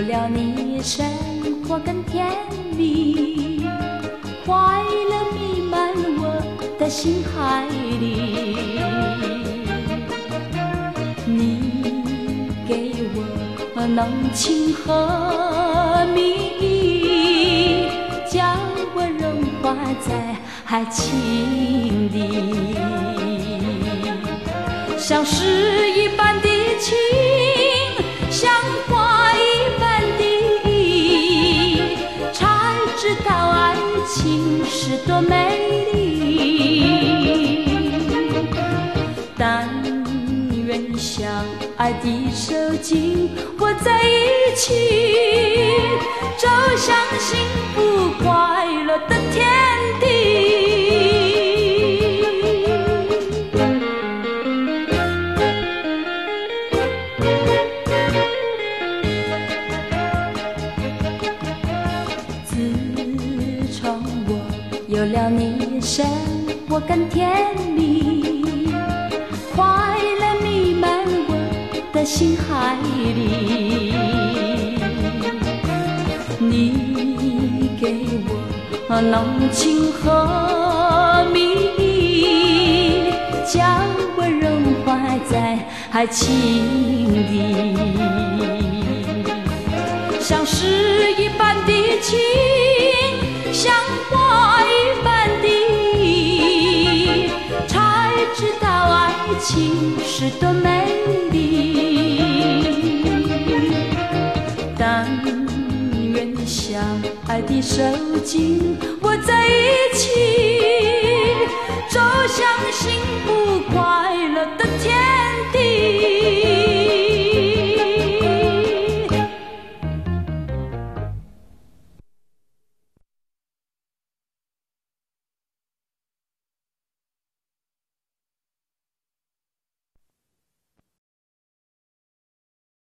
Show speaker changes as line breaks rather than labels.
了你，生活更甜蜜，快乐弥漫我的心海里。你给我浓情和蜜意，将我融化在爱情里，像诗一般的情，像花一般的意，才知道爱情是多美丽。但愿相爱的手紧握在一起，走向幸福快乐的天地。自从我有了你，生活更甜蜜，快乐弥漫我的心海里。你给我浓情和蜜意，将我融化在爱情里，像诗一般的情，像花一般的意，才知道爱情是多美丽。但愿相爱的手紧握在一起，走向幸福